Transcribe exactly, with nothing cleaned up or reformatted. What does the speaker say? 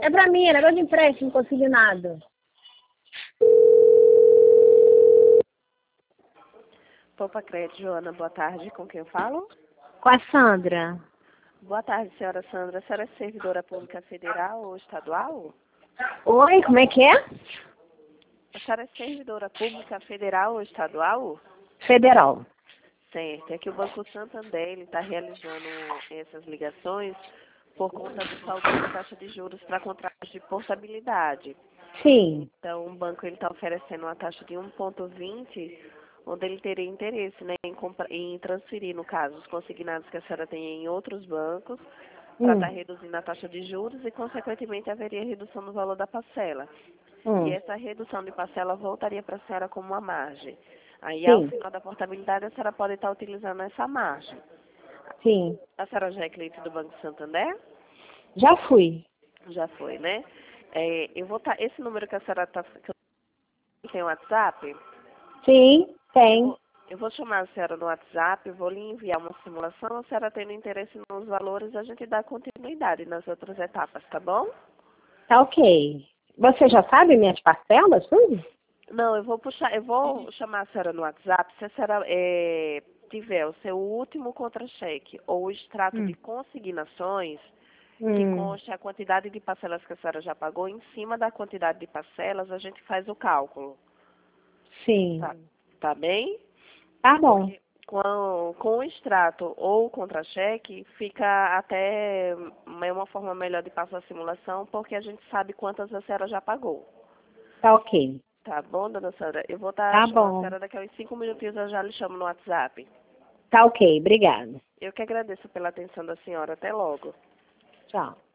É pra mim, é negócio de empréstimo consignado. Poupa Crédito, Joana, boa tarde. Com quem eu falo? Com a Sandra. Boa tarde, senhora Sandra. A senhora é servidora pública federal ou estadual? Oi, como é que é? A senhora é servidora pública federal ou estadual? Federal. Certo. É que o Banco Santander está realizando essas ligações por conta do saldo de taxa de juros para contratos de portabilidade. Sim. Então, o banco está oferecendo uma taxa de um vírgula vinte, onde ele teria interesse, né, em, compra- em transferir, no caso, os consignados que a senhora tem em outros bancos, para Hum. estar reduzindo a taxa de juros e, consequentemente, haveria redução no valor da parcela. E Hum. essa redução de parcela voltaria para a senhora como uma margem. Aí, ao Sim. final da portabilidade, a senhora pode estar utilizando essa margem. Sim. A senhora já é cliente do Banco Santander? Já fui. Já foi, né? É, eu vou tá, esse número que a senhora está... Tem WhatsApp? Sim, Eu tem. vou, eu vou chamar a senhora no WhatsApp, vou lhe enviar uma simulação. A senhora tendo interesse nos valores, a gente dá continuidade nas outras etapas, tá bom? Tá ok. Você já sabe minhas parcelas, tudo? Não, eu vou puxar, eu vou chamar a senhora no WhatsApp. Se a senhora é, tiver o seu último contra-cheque ou o extrato de Hum. consignações, que Hum. conste a quantidade de parcelas que a senhora já pagou, em cima da quantidade de parcelas, a gente faz o cálculo. Sim. Tá, tá bem? Tá bom. Porque com, com o extrato ou o contra-cheque, fica até é uma forma melhor de passar a simulação, porque a gente sabe quantas a senhora já pagou. Tá ok. Tá bom, dona Sandra? Eu vou estar Tá chamando a bom. senhora daqui a uns cinco minutinhos, eu já lhe chamo no WhatsApp. Tá ok. Obrigada. Eu que agradeço pela atenção da senhora. Até logo. Tchau.